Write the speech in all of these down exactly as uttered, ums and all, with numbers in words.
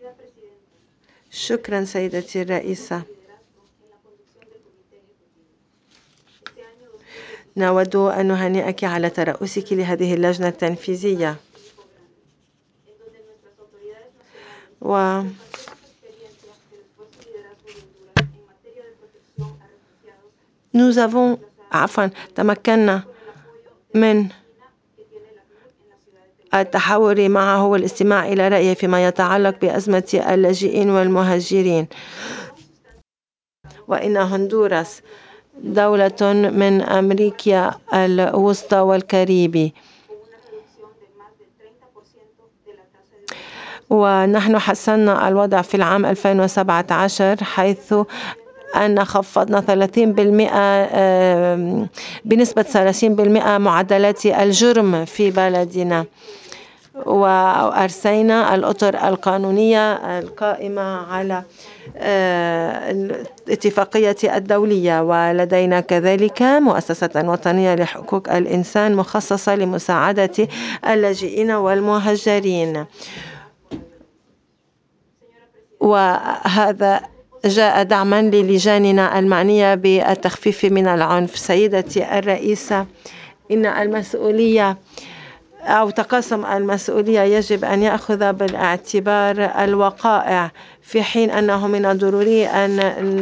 شكرا سيدتي الرئيسة. نود أن نهنئك على ترأسك لهذه اللجنة التنفيذية، و Nous avons عفوا تمكنا من التحاور معه والاستماع إلى رأيه فيما يتعلق بأزمة اللاجئين والمهاجرين. وإن هندوراس دولة من أمريكا الوسطى والكاريبي، ونحن حسنا الوضع في العام ألفين وسبعة عشر حيث أن خفضنا ثلاثين بالمئة بنسبة ثلاثين بالمئة معدلات الجرم في بلدنا، وأرسينا الأطر القانونية القائمة على الاتفاقية الدولية، ولدينا كذلك مؤسسة وطنية لحقوق الإنسان مخصصة لمساعدة اللاجئين والمهاجرين. وهذا جاء دعما للجاننا المعنية بالتخفيف من العنف. سيدتي الرئيسة، إن المسؤولية أو تقاسم المسؤولية يجب أن يأخذ بالاعتبار الوقائع، في حين أنه من الضروري أن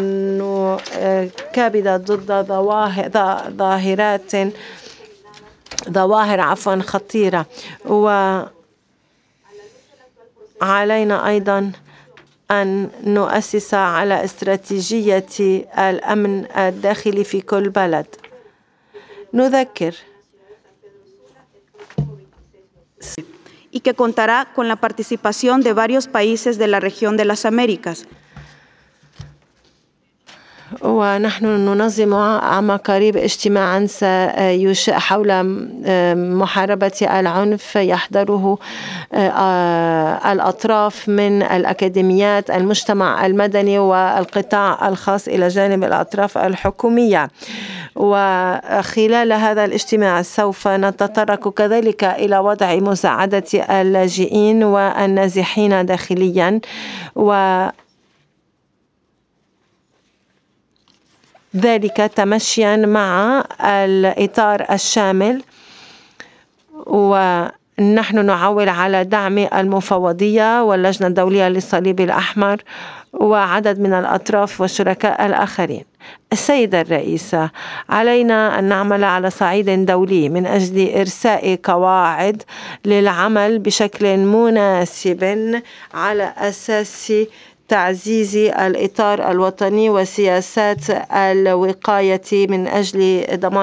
نكابد ضد ظاهرات ظواهر عفوا خطيرة. وعلينا أيضا أن نؤسس على استراتيجية الأمن الداخلي في كل بلد. نذكر y que contará con la participación de varios países de la región de las Américas. ونحن ننظم عام قريب اجتماعا سيشاء حول محاربة العنف يحضره الأطراف من الأكاديميات، المجتمع المدني والقطاع الخاص إلى جانب الأطراف الحكومية. وخلال هذا الاجتماع سوف نتطرق كذلك إلى وضع مساعدة اللاجئين والنازحين داخليا، و ذلك تمشيا مع الإطار الشامل. ونحن نعول على دعم المفوضية واللجنة الدولية للصليب الأحمر وعدد من الأطراف والشركاء الآخرين. السيدة الرئيسة، علينا أن نعمل على صعيد دولي من أجل إرساء قواعد للعمل بشكل مناسب على أساس تعزيز الإطار الوطني وسياسات الوقاية من أجل ضمان